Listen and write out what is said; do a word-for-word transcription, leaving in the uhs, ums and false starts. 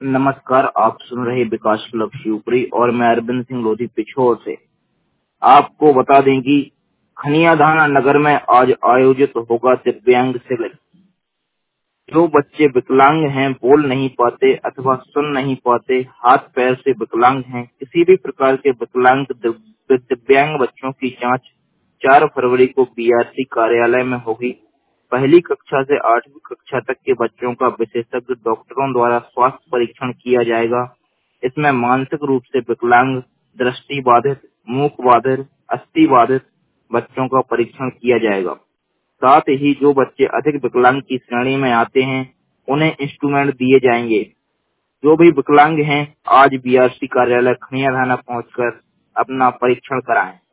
नमस्कार, आप सुन रहे विकास क्लब शिवपुरी और मैं अरविंद सिंह लोधी पिछोर से। आपको बता दें कि खनियाधाना नगर में आज आयोजित होगा दिव्यांग शिविर। जो बच्चे विकलांग हैं, बोल नहीं पाते अथवा सुन नहीं पाते, हाथ पैर से विकलांग हैं, किसी भी प्रकार के विकलांग दिव- दिव्यांग बच्चों की जांच चार फरवरी को बीआरसी कार्यालय में होगी। पहली कक्षा से आठवीं कक्षा तक के बच्चों का विशेषज्ञ डॉक्टरों द्वारा स्वास्थ्य परीक्षण किया जाएगा। इसमें मानसिक रूप से विकलांग, दृष्टि बाधित, मूक बाधित, अस्थि बाधित बच्चों का परीक्षण किया जाएगा। साथ ही जो बच्चे अधिक विकलांग की श्रेणी में आते हैं, उन्हें इंस्ट्रूमेंट दिए जाएंगे। जो भी विकलांग हैं, आज बीआरसी कार्यालय खनियाधाना पहुंचकर अपना परीक्षण कराएं।